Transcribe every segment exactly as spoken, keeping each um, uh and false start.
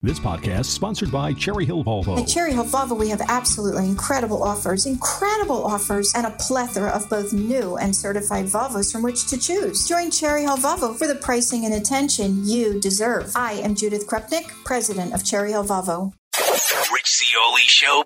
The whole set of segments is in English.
This podcast is sponsored by Cherry Hill Volvo. At Cherry Hill Volvo, we have absolutely incredible offers, incredible offers, and a plethora of both new and certified Volvos from which to choose. Join Cherry Hill Volvo for the pricing and attention you deserve. I am Judith Krupnik, president of Cherry Hill Volvo. Rich Zeoli Show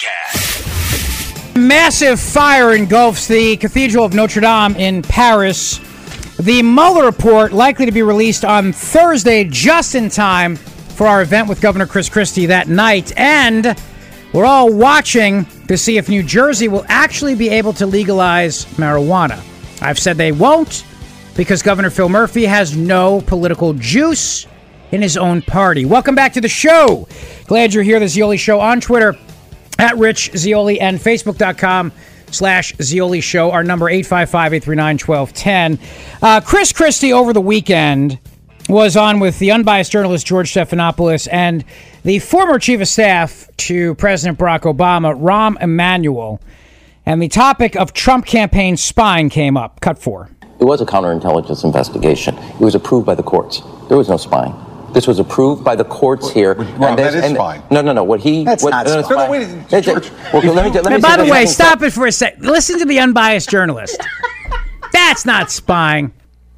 podcast. Massive fire engulfs the Cathedral of Notre Dame in Paris. The Mueller report likely to be released on Thursday, just in time for our event with Governor Chris Christie that night. And we're all watching to see if New Jersey will actually be able to legalize marijuana. I've said they won't because Governor Phil Murphy has no political juice in his own party. Welcome back to the show. Glad you're here. The Zeoli Show on Twitter at Rich Zeoli and Facebook.com slash Zeoli Show. Our number eight five five, eight three nine, one two one zero. Uh, Chris Christie over the weekend was on with the unbiased journalist George Stephanopoulos and the former chief of staff to President Barack Obama, Rahm Emanuel. And the topic of Trump campaign spying came up. Cut four. It was a counterintelligence investigation. It was approved by the courts. There was no spying. This was approved by the courts here. Well, that is and, fine. No, no, no. What he... That's what, not no, no, spying. Wait, wait, George, well, let me, let me and by the way, stop said. it for a sec. Listen to the unbiased journalist. That's not spying.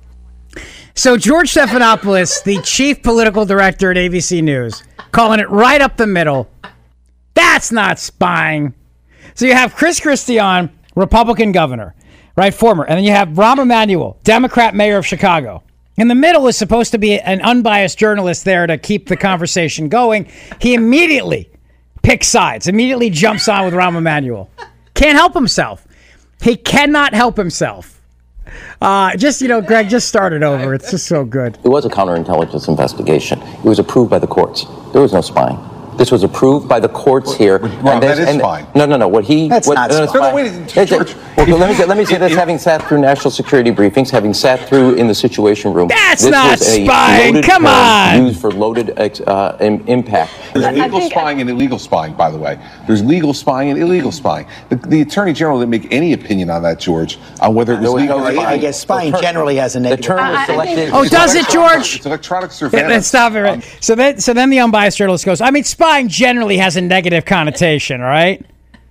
So George Stephanopoulos, the chief political director at A B C News, calling it right up the middle. That's not spying. So you have Chris Christie on, Republican governor, right, former. And then you have Rahm Emanuel, Democrat mayor of Chicago. In the middle is supposed to be an unbiased journalist there to keep the conversation going. He immediately picks sides, immediately jumps on with Rahm Emanuel. Can't help himself. He cannot help himself. Uh, just, you know, Greg, just start it over. It's just so good. It was a counterintelligence investigation. It was approved by the courts. There was no spying. This was approved by the courts here. Well, and that is and, fine. No, no, no. What he... That's what, not no, no, spying. No, wait, George. Well, let me let me say this. Having sat through national security briefings, having sat through in the Situation Room, That's this not was a spying. loaded Come term on. used for loaded uh, impact. There's legal spying and illegal spying, by the way. There's legal spying and illegal spying. The, the Attorney General didn't make any opinion on that, George, on whether it was No, legal no, or I- not. I guess spying The term- generally has a The negative. term was selected. Oh, does it, George? It's electronic Yeah, surveillance. let's stop it. Right. So then, so then the unbiased journalist goes, I mean, spying generally has a negative connotation, all right?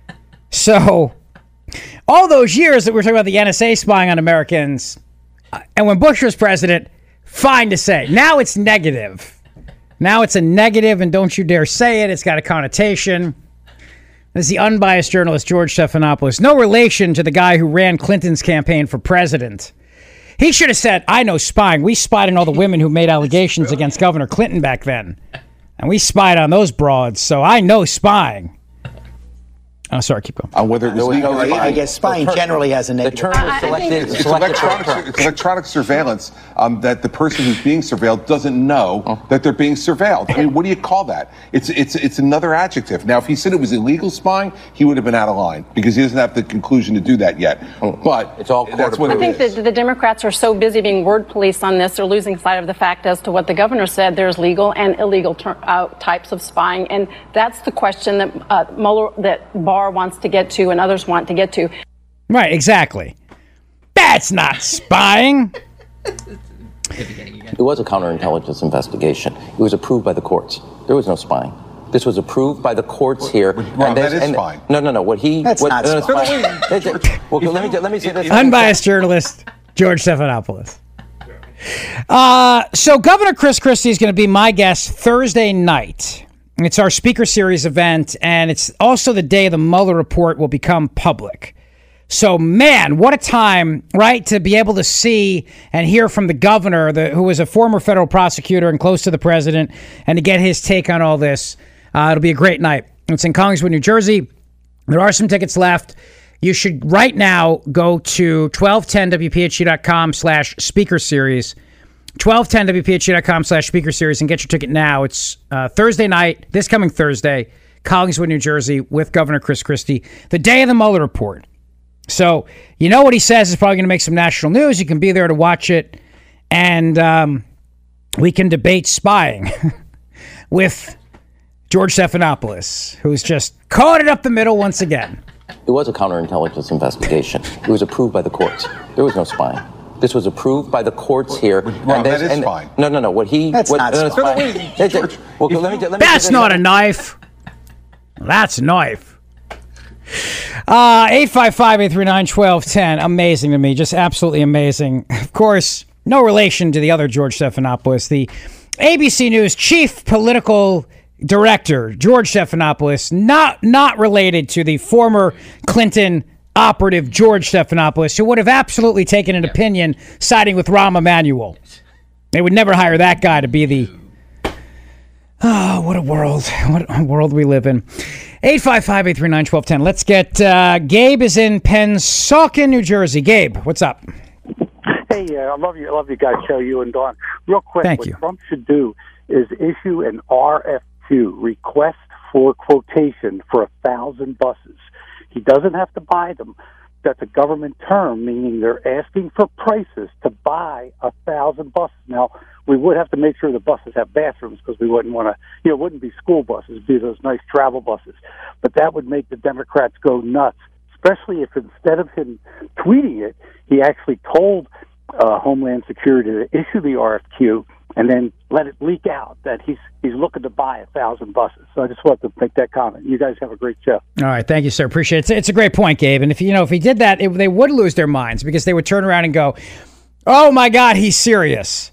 So all those years that we were talking about the N S A spying on Americans, uh, and when Bush was president, fine to say. Now it's negative. Now it's a negative, and don't you dare say it. It's got a connotation. This is the unbiased journalist, George Stephanopoulos. No relation to the guy who ran Clinton's campaign for president. He should have said, I know spying. We spied on all the women who made allegations against Governor Clinton back then. And we spied on those broads, so I know spying. Oh, sorry, keep going. On whether it was No, legal no, or I- not. I guess spying The term- generally has a The negative. term was selected. It's selected for a electronic, term. it's electronic surveillance um, that the person who's being surveilled doesn't know Oh. that they're being surveilled. I mean, what do you call that? It's it's it's another adjective. Now, if he said it was illegal spying, he would have been out of line because he doesn't have the conclusion to do that yet. But It's all that's court what I it think is. that the Democrats are so busy being word police on this, they're losing sight of the fact as to what the governor said. There's legal and illegal ter- uh, types of spying, and that's the question that uh, Mueller, that Barr wants to get to, and others want to get to. Right, exactly. That's not spying. It was a counterintelligence investigation. It was approved by the courts. There was no spying. This was approved by the courts here. Well, that is fine. No, no, no. What he... That's what, not no, no, spying. Wait, well, let me let me say this. Unbiased journalist, George Stephanopoulos. Uh, so Governor Chris Christie is going to be my guest Thursday night. It's our speaker series event, and it's also the day the Mueller report will become public. So, man, what a time, right, to be able to see and hear from the governor, the, who was a former federal prosecutor and close to the president, and to get his take on all this. Uh, it'll be a great night. It's in Collingswood, New Jersey. There are some tickets left. You should right now go to twelve ten W P H T dot com slash speaker series. twelve ten W P H T dot com slash speaker series and get your ticket now. It's uh, Thursday night, this coming Thursday, Collingswood, New Jersey, with Governor Chris Christie, the day of the Mueller report. So, you know what he says is probably going to make some national news. You can be there to watch it, and um, we can debate spying with George Stephanopoulos, who's just caught it up the middle once again. It was a counterintelligence investigation. It was approved by the courts. There was no spying. This was approved by the courts here. Well, that is and, fine. No, no, no. What he... That's what, not no, no, fine. wait, wait, George, well, let me, let me That's not a knife. That's a knife. Uh, eight five five, eight three nine, one two one zero. Amazing to me. Just absolutely amazing. Of course, no relation to the other George Stephanopoulos, the A B C News chief political director, George Stephanopoulos, not, not related to the former Clinton operative George Stephanopoulos, who would have absolutely taken an opinion siding with Rahm Emanuel. They would never hire that guy to be the... Oh, what a world. What a world we live in. eight five five, eight three nine, one two one zero. Let's get... Uh, Gabe is in Pennsauken, New Jersey. Gabe, what's up? Hey, uh, I love you. I love you guys' show, you and Dawn. Real quick, Thank what you. Trump should do is issue an R F Q, request for quotation, for a thousand buses. He doesn't have to buy them. That's a government term, meaning they're asking for prices to buy a thousand buses. Now, we would have to make sure the buses have bathrooms because we wouldn't want to, you know, it wouldn't be school buses, it'd be those nice travel buses. But that would make the Democrats go nuts, especially if instead of him tweeting it, he actually told uh, Homeland Security to issue the R F Q and then let it leak out that he's he's looking to buy a thousand buses. So I just wanted to make that comment. You guys have a great show. All right, thank you, sir. Appreciate it. It's, it's a great point, Gabe. And if you know, if he did that, it, they would lose their minds because they would turn around and go, "Oh my God, he's serious!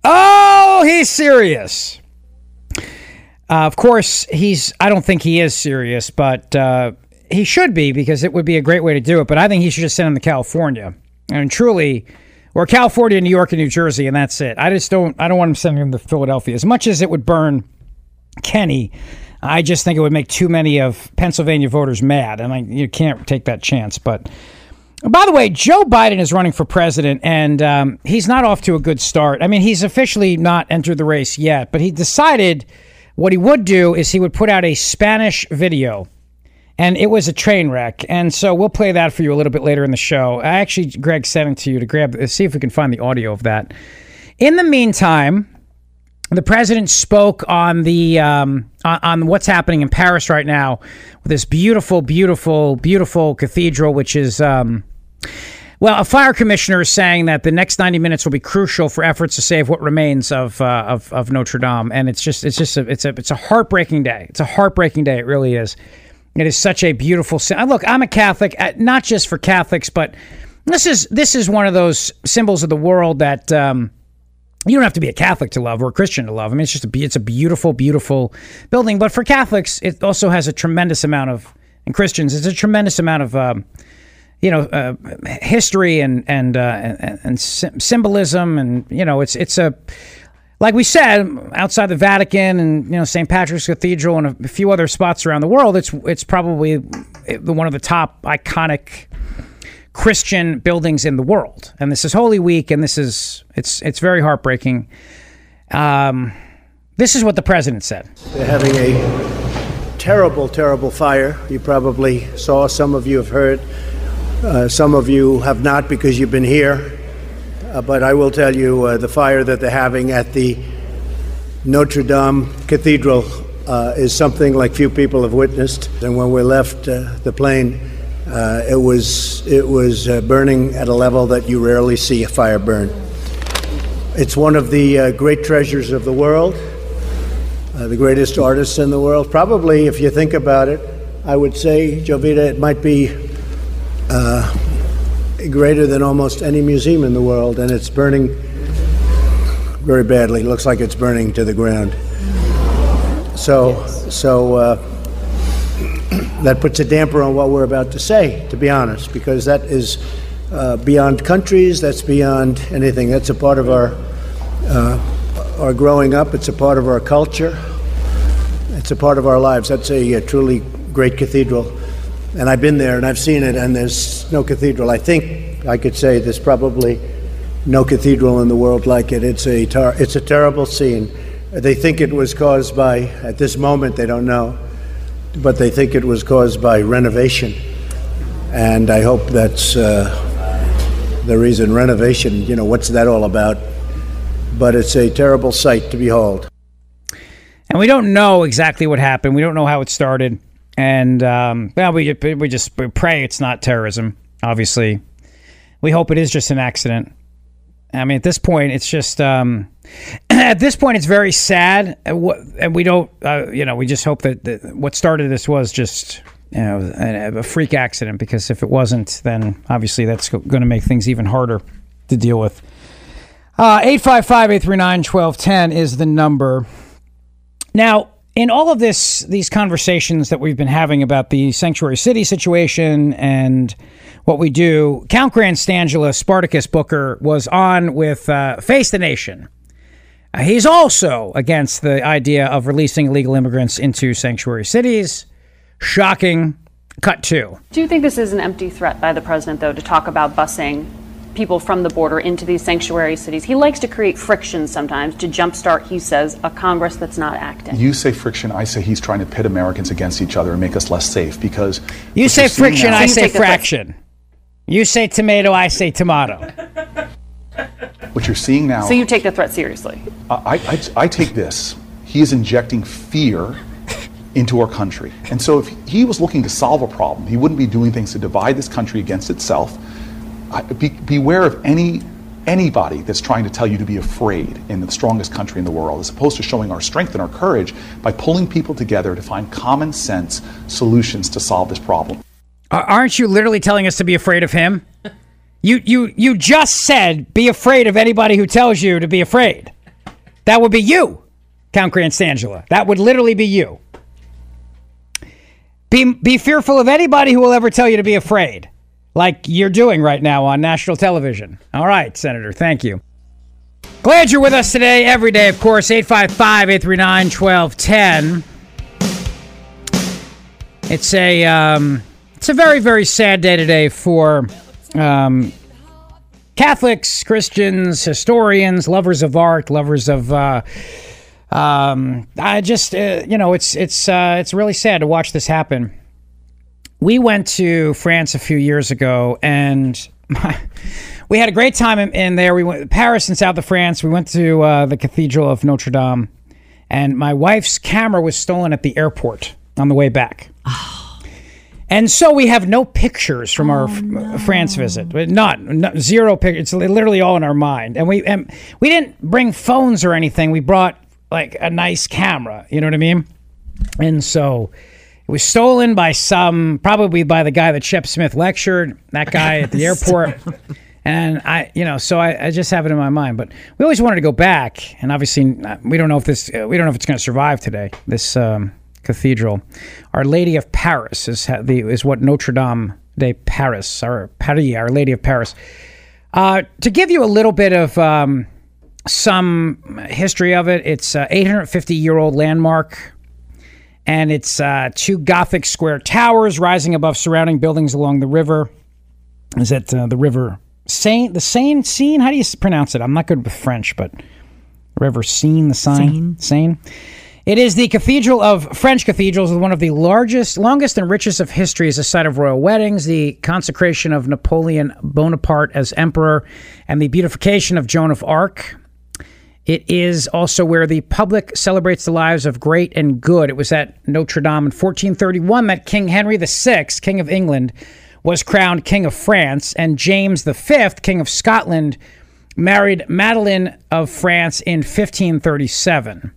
Oh, he's serious!" Uh, of course, he's. I don't think he is serious, but uh, he should be because it would be a great way to do it. But I think he should just send him to California and truly. Or California, New York, and New Jersey, and that's it. I just don't. I don't want him sending him to Philadelphia. As much as it would burn Kenny, I just think it would make too many of Pennsylvania voters mad, and I, you can't take that chance. But by the way, Joe Biden is running for president, and um, he's not off to a good start. I mean, he's officially not entered the race yet, but he decided what he would do is he would put out a Spanish video. And it was a train wreck. And so we'll play that for you a little bit later in the show. I actually, Greg sent it to you to grab, see if we can find the audio of that. In the meantime, the president spoke on the um, on, on what's happening in Paris right now with this beautiful, beautiful, beautiful cathedral, which is, um, well, a fire commissioner is saying that the next ninety minutes will be crucial for efforts to save what remains of uh, of, of Notre Dame. And it's just, it's just, a, it's a, it's a heartbreaking day. It's a heartbreaking day. It really is. It is such a beautiful... Look, I'm a Catholic, not just for Catholics, but this is this is one of those symbols of the world that um, you don't have to be a Catholic to love or a Christian to love. I mean, it's just a, it's a beautiful, beautiful building. But for Catholics, it also has a tremendous amount of... And Christians, it's a tremendous amount of, um, you know, uh, history and and, uh, and and symbolism. And, you know, it's it's a... Like we said, outside the Vatican and, you know, Saint Patrick's Cathedral and a few other spots around the world, it's it's probably one of the top iconic Christian buildings in the world. And this is Holy Week, and this is it's it's very heartbreaking. Um, this is what the president said. They're having a terrible, terrible fire. You probably saw. Some of you have heard. Uh, some of you have not because you've been here. Uh, but I will tell you uh, the fire that they're having at the Notre Dame Cathedral uh, is something like few people have witnessed. And when we left uh, the plane, uh, it was it was uh, burning at a level that you rarely see a fire burn. It's one of the uh, great treasures of the world, uh, the greatest artists in the world. Probably, if you think about it, I would say, Jovita, it might be uh, greater than almost any museum in the world, and it's burning very badly. It looks like it's burning to the ground. So, so uh, that puts a damper on what we're about to say, to be honest, because that is uh, beyond countries. That's beyond anything. That's a part of our uh, our growing up. It's a part of our culture. It's a part of our lives. That's a, a truly great cathedral. And I've been there and I've seen it, and there's no cathedral. I think I could say there's probably no cathedral in the world like it. It's a tar- it's a terrible scene. They think it was caused by, at this moment they don't know, but they think it was caused by renovation. And I hope that's uh, the reason. Renovation, you know, what's that all about? But it's a terrible sight to behold. And we don't know exactly what happened. We don't know how it started. And um, well, we we just we pray it's not terrorism. Obviously, we hope it is just an accident. I mean, at this point, it's just, um, at this point, it's very sad. And we don't, uh, you know, we just hope that, that what started this was just, you know, a, a freak accident, because if it wasn't, then obviously that's going to make things even harder to deal with. Uh, eight five five, eight three nine, one two one zero is the number. Now, in all of this, these conversations that we've been having about the Sanctuary City situation and what we do, Count Grand Stangela, Spartacus Booker, was on with uh, Face the Nation. Uh, he's also against the idea of releasing illegal immigrants into sanctuary cities. Shocking. Cut two. Do you think this is an empty threat by the president, though, to talk about busing people from the border into these sanctuary cities? He likes to create friction sometimes to jumpstart, he says, a Congress that's not acting. You say friction, I say he's trying to pit Americans against each other and make us less safe, because... You say friction, now, I say fraction. You say tomato, I say tomato. What you're seeing now... So you take the threat seriously? I, I, I take this. He is injecting fear into our country. And so if he was looking to solve a problem, he wouldn't be doing things to divide this country against itself. I, be, beware of any anybody that's trying to tell you to be afraid in the strongest country in the world, as opposed to showing our strength and our courage by pulling people together to find common sense solutions to solve this problem. Aren't you literally telling us to be afraid of him? You you you just said be afraid of anybody who tells you to be afraid. That would be you, Count Grand Stangela. That would literally be you. Be be fearful of anybody who will ever tell you to be afraid, like you're doing right now on national television. All right, Senator, thank you. Glad you're with us today, every day, of course. eight five five, eight three nine, one two one zero. It's a um, it's a very, very sad day today for um, Catholics, Christians, historians, lovers of art, lovers of. Uh, um, I just uh, you know, it's it's uh, it's really sad to watch this happen. We went to France a few years ago, and we had a great time in, in there. We went to Paris and south of France. We went to uh, the Cathedral of Notre Dame, and my wife's camera was stolen at the airport on the way back. Oh. And so we have no pictures from our oh, no. France visit. Not, not zero pictures. It's literally all in our mind. And we and we didn't bring phones or anything. We brought like a nice camera. You know what I mean? And so it was stolen by some, probably by the guy that Shep Smith lectured, that guy at the airport. And I, you know, so I, I just have it in my mind. But we always wanted to go back, and obviously we don't know if this, we don't know if it's going to survive today. This um, cathedral, Our Lady of Paris, is the is what Notre Dame de Paris, or Paris, Our Lady of Paris. Uh, to give you a little bit of um, some history of it, it's an eight hundred fifty year old landmark. And it's uh, two Gothic square towers rising above surrounding buildings along the river. Is it uh, the river Seine? The Seine? Seine? How do you pronounce it? I'm not good with French, but River Seine, the Seine. Seine. Seine. It is the cathedral of French cathedrals, with one of the largest, longest, and richest of history as a site of royal weddings, the consecration of Napoleon Bonaparte as emperor, and the beatification of Joan of Arc. It is also where the public celebrates the lives of great and good. It was at Notre Dame in fourteen thirty-one that King Henry the Sixth, King of England, was crowned King of France, and James the Fifth, King of Scotland, married Madeleine of France in fifteen thirty-seven.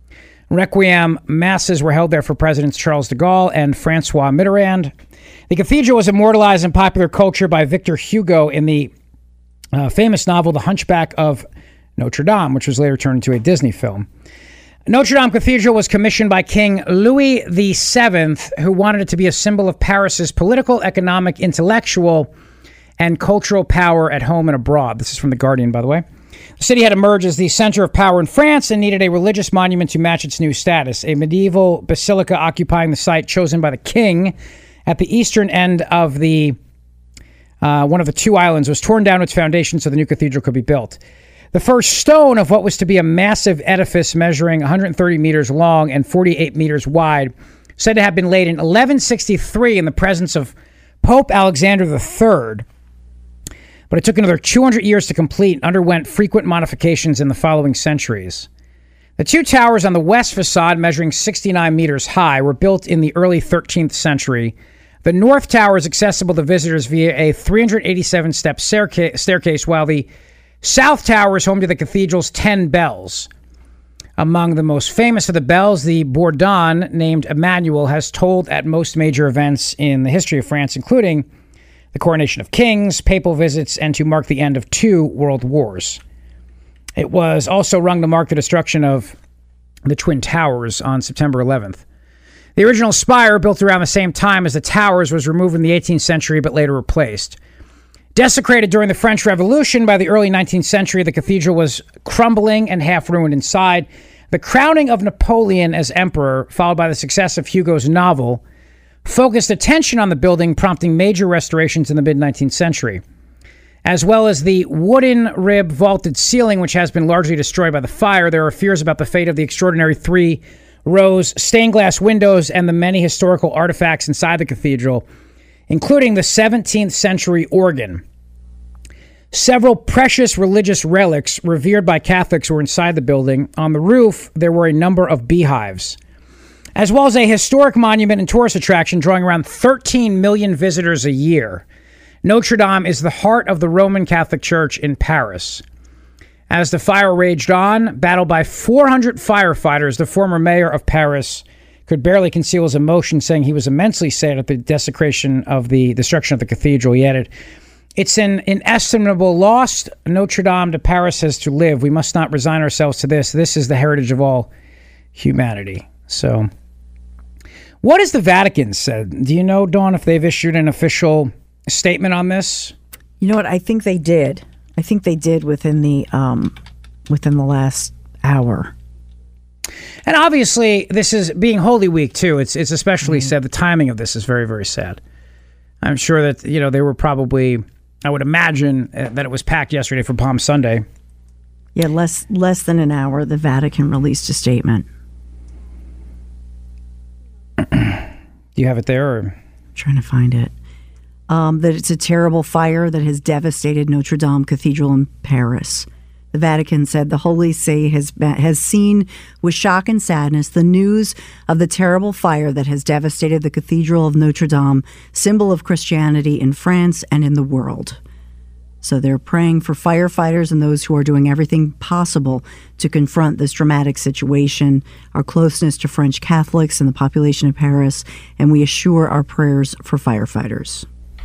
Requiem masses were held there for Presidents Charles de Gaulle and Francois Mitterrand. The cathedral was immortalized in popular culture by Victor Hugo in the uh, famous novel The Hunchback of Notre Dame, which was later turned into a Disney film. Notre Dame Cathedral was commissioned by King Louis the Seventh, who wanted it to be a symbol of Paris's political, economic, intellectual, and cultural power at home and abroad. This is from The Guardian, by the way. The city had emerged as the center of power in France and needed a religious monument to match its new status. A medieval basilica occupying the site chosen by the king at the eastern end of the uh, one of the two islands was torn down to its foundation so the new cathedral could be built. The first stone of what was to be a massive edifice measuring one hundred thirty meters long and forty-eight meters wide, said to have been laid in eleven sixty-three in the presence of Pope Alexander the Third. But it took another two hundred years to complete and underwent frequent modifications in the following centuries. The two towers on the west facade, measuring sixty-nine meters high, were built in the early thirteenth century. The north tower is accessible to visitors via a three hundred eighty-seven step staircase, while the South Tower is home to the cathedral's ten bells. Among the most famous of the bells, the bourdon, named Emmanuel, has tolled at most major events in the history of France, including the coronation of kings, papal visits, and to mark the end of two world wars. It was also rung to mark the destruction of the Twin Towers on September eleventh. The original spire, built around the same time as the towers, was removed in the eighteenth century but later replaced. Desecrated during the French Revolution, by the early nineteenth century, the cathedral was crumbling and half ruined inside. The crowning of Napoleon as emperor, followed by the success of Hugo's novel, focused attention on the building, prompting major restorations in the mid-nineteenth century. As well as the wooden rib vaulted ceiling, which has been largely destroyed by the fire, there are fears about the fate of the extraordinary three rows stained glass windows and the many historical artifacts inside the cathedral, including the seventeenth century organ. Several precious religious relics revered by Catholics were inside the building. On the roof, there were a number of beehives, as well as a historic monument and tourist attraction drawing around thirteen million visitors a year. Notre Dame is the heart of the Roman Catholic Church in Paris. As the fire raged on, battled by four hundred firefighters, the former mayor of Paris could barely conceal his emotion, saying he was immensely sad at the desecration of the destruction of the cathedral. He added, "It's an inestimable loss. Notre Dame de Paris has to live. We must not resign ourselves to this. This is the heritage of all humanity." So, what has the Vatican said? Do you know, Dawn, if they've issued an official statement on this? You know what? I think they did. I think they did within the um, within the last hour. And obviously, this is being Holy Week too. It's it's especially mm-hmm. sad. The timing of this is very, very sad. I'm sure that, you know, they were probably, I would imagine uh, that it was packed yesterday for Palm Sunday. Yeah, less less than an hour, the Vatican released a statement. Do you have it there? Or? I'm trying to find it. Um, that it's a terrible fire that has devastated Notre Dame Cathedral in Paris. The Vatican said the Holy See has has seen with shock and sadness the news of the terrible fire that has devastated the Cathedral of Notre Dame, symbol of Christianity in France and in the world. So they're praying for firefighters and those who are doing everything possible to confront this dramatic situation, our closeness to French Catholics and the population of Paris, and we assure our prayers for firefighters.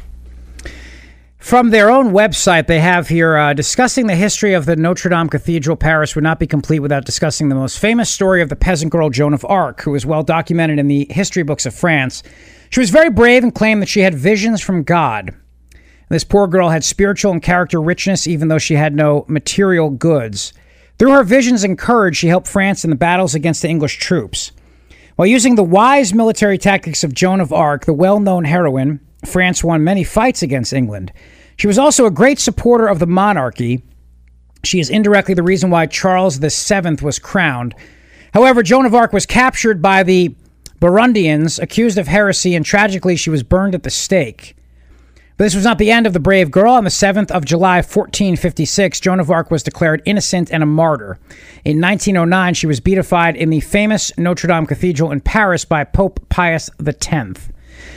From their own website, they have here, uh, discussing the history of the Notre Dame Cathedral, Paris would not be complete without discussing the most famous story of the peasant girl Joan of Arc, who is well documented in the history books of France. She was very brave and claimed that she had visions from God. This poor girl had spiritual and character richness, even though she had no material goods. Through her visions and courage, she helped France in the battles against the English troops. While using the wise military tactics of Joan of Arc, the well-known heroine, France won many fights against England. She was also a great supporter of the monarchy. She is indirectly the reason why Charles the Seventh was crowned. However, Joan of Arc was captured by the Burgundians, accused of heresy, and tragically she was burned at the stake. But this was not the end of the brave girl. On the seventh of July, fourteen fifty-six, Joan of Arc was declared innocent and a martyr. In nineteen oh nine, she was beatified in the famous Notre Dame Cathedral in Paris by Pope Pius the Tenth.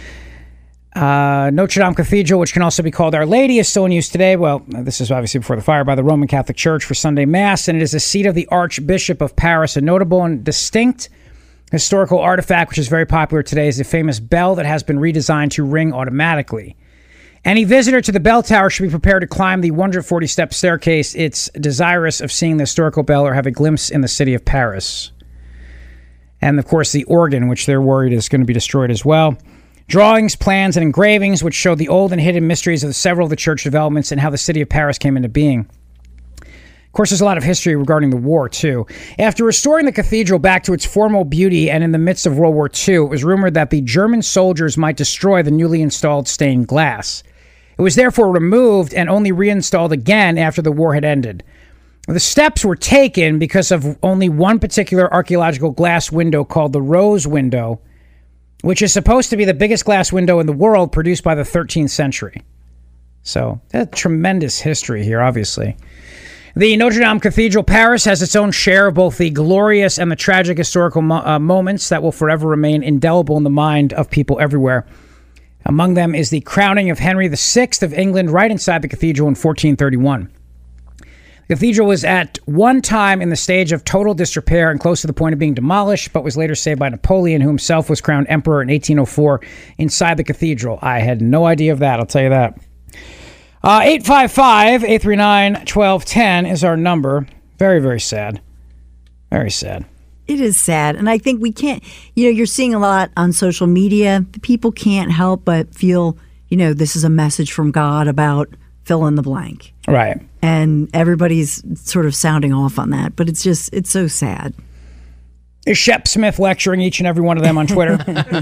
Uh, Notre Dame Cathedral, which can also be called Our Lady, is still in use today. Well, this is obviously before the fire, by the Roman Catholic Church for Sunday Mass, and it is the seat of the Archbishop of Paris. A notable and distinct historical artifact, which is very popular today, is the famous bell that has been redesigned to ring automatically. Any visitor to the bell tower should be prepared to climb the one hundred forty step staircase. It's desirous of seeing the historical bell or have a glimpse in the city of Paris. And, of course, the organ, which they're worried is going to be destroyed as well. Drawings, plans, and engravings which show the old and hidden mysteries of several of the church developments and how the city of Paris came into being. Of course, there's a lot of history regarding the war, too. After restoring the cathedral back to its formal beauty and in the midst of World War Two, it was rumored that the German soldiers might destroy the newly installed stained glass. It was therefore removed and only reinstalled again after the war had ended. The steps were taken because of only one particular archaeological glass window called the Rose Window, which is supposed to be the biggest glass window in the world, produced by the thirteenth century. So, a tremendous history here, obviously. The Notre Dame Cathedral, Paris, has its own share of both the glorious and the tragic historical mo- uh, moments that will forever remain indelible in the mind of people everywhere. Among them is the crowning of Henry the Sixth of England right inside the cathedral in fourteen thirty-one. The cathedral was at one time in the stage of total disrepair and close to the point of being demolished, but was later saved by Napoleon, who himself was crowned emperor in eighteen oh four inside the cathedral. I had no idea of that, I'll tell you that. Uh, eight five five, eight three nine, one two one zero is our number. Very, very sad. Very sad. It is sad. And I think we can't, you know, you're seeing a lot on social media. People can't help but feel, you know, this is a message from God about fill in the blank. Right. And everybody's sort of sounding off on that. But it's just, it's so sad. Is Shep Smith lecturing each and every one of them on Twitter?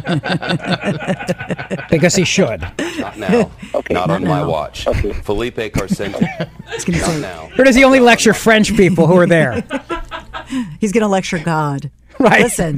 Because he should. Not now. Okay. Not, Not on now. my watch. Okay. Felipe Carcenti. Not say, now. Or does he only lecture French people who are there? He's going to lecture God. Right. Listen.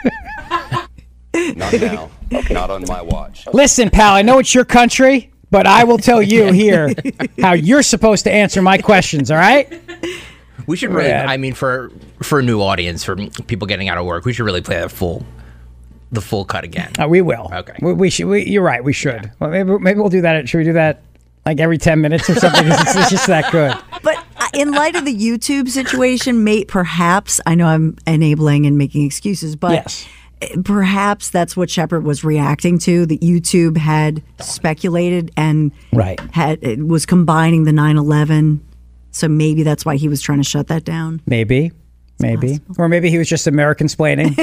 Not now. Okay. Not on my watch. Listen, pal, I know it's your country, but I will tell you here how you're supposed to answer my questions, all right? We should really, I mean, for for a new audience, for people getting out of work, we should really play that full, the full cut again. Uh, we will. Okay. We, we should. We, you're right. We should. Yeah. Well, maybe maybe we'll do that. Should we do that like every ten minutes or something? it's, it's just that good. But in light of the YouTube situation, mate, perhaps I know I'm enabling and making excuses, but yes. Perhaps that's what Shepard was reacting to. That YouTube had speculated and right had it was combining the nine eleven. So maybe that's why he was trying to shut that down. Maybe. Maybe. Or maybe he was just American-splaining.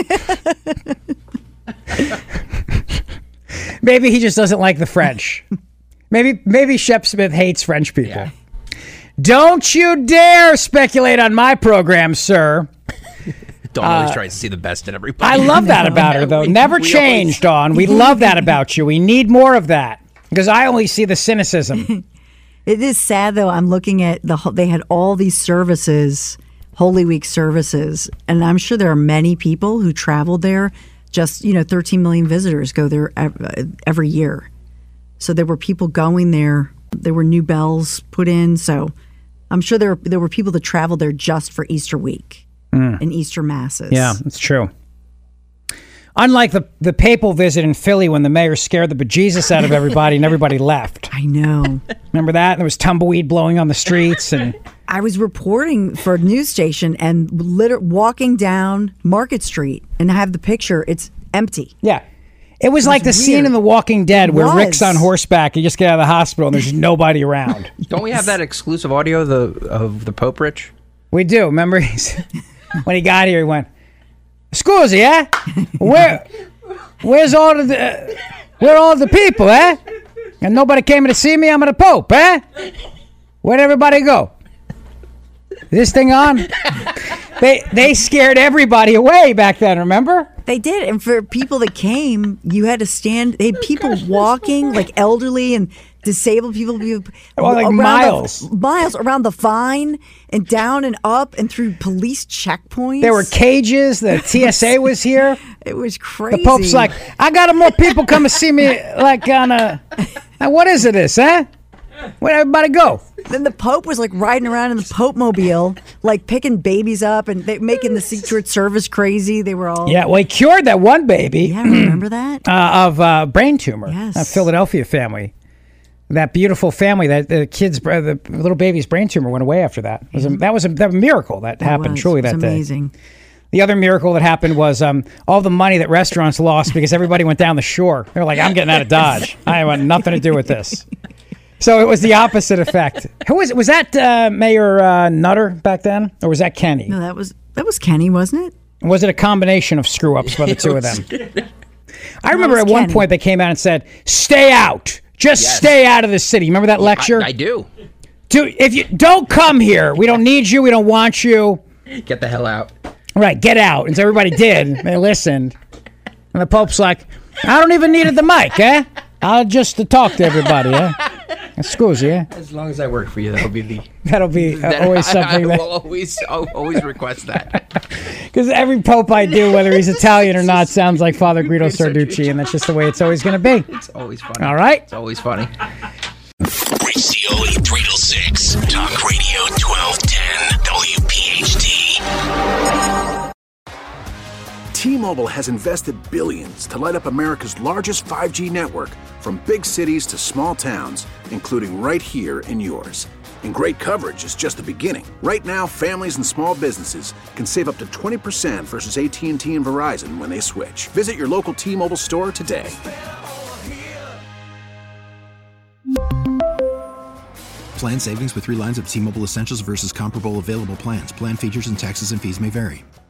Maybe he just doesn't like the French. Maybe maybe Shep Smith hates French people. Yeah. Don't you dare speculate on my program, sir. Dawn always uh, tries to see the best in everybody. I love that about her, though. Never we change, always... Dawn. We love that about you. We need more of that. Because I only see the cynicism. It is sad, though. I'm looking at the they had all these services, Holy Week services, and I'm sure there are many people who traveled there. Just, you know, thirteen million visitors go there every year. So there were people going there. There were new bells put in. So I'm sure there were, there were people that traveled there just for Easter week mm. and Easter masses. Yeah, that's true. Unlike the, the papal visit in Philly when the mayor scared the bejesus out of everybody and everybody left. I know. Remember that? There was tumbleweed blowing on the streets. And I was reporting for a news station and liter- walking down Market Street and I have the picture. It's empty. Yeah. It was it like was the weird. Scene in The Walking Dead where Rick's on horseback. You just get out of the hospital and there's nobody around. Don't we have that exclusive audio the, of the Pope, Rich? We do. Remember he's, when he got here, he went, "Scusi, eh? Where, where's all of the, uh, where are all the people, eh? And nobody came to see me. I'm the Pope, eh? Where'd everybody go? Is this thing on?" They they scared everybody away back then. Remember? They did, and for people that came, you had to stand. They had people walking, like elderly and disabled people, people oh, like miles, the, miles around the Vine and down and up and through police checkpoints. There were cages. The T S A was here. It was crazy. The Pope's like, "I got more people come and see me." Like on a, what is it? This, eh? Where'd everybody go? Then the Pope was like riding around in the Pope mobile, like picking babies up and they, making the Secret Service crazy. They were all yeah. Well, he cured that one baby. Yeah, remember that uh, of uh, brain tumor. Yes, a Philadelphia family. That beautiful family. That the kid's, the little baby's brain tumor went away after that. It was a, that was a, that was a miracle that it happened. Was. Truly, it was that amazing. day. The other miracle that happened was um, all the money that restaurants lost because everybody went down the shore. They're like, "I'm getting out of Dodge. I want nothing to do with this." So it was the opposite effect. Who was it? Was that uh, Mayor uh, Nutter back then, or was that Kenny? No, that was that was Kenny, wasn't it? Was it a combination of screw ups by the two of them? I remember at one Kenny. point they came out and said, "Stay out, just yes. stay out of the city." Remember that lecture? I, I do. Dude, if you don't come here, we don't need you. We don't want you. Get the hell out. Right, get out. And so everybody did. They listened, and the Pope's like, "I don't even need the mic, eh? I'll just uh, talk to everybody, eh?" Excuse yeah. As long as I work for you, that'll be the. That'll be uh, that always something. I, I that, will always, I'll always request that. Because every pope I do, whether he's Italian or not, sounds like Father Guido Sarducci, and that's just the way it's always going to be. It's always funny. All right. It's always funny. Rich Cioli, three till six, Talk Radio twelve ten, W P H T. T-Mobile has invested billions to light up America's largest five G network, from big cities to small towns, including right here in yours. And great coverage is just the beginning. Right now, families and small businesses can save up to twenty percent versus A T and T and Verizon when they switch. Visit your local T-Mobile store today. Plan savings with three lines of T-Mobile Essentials versus comparable available plans. Plan features and taxes and fees may vary.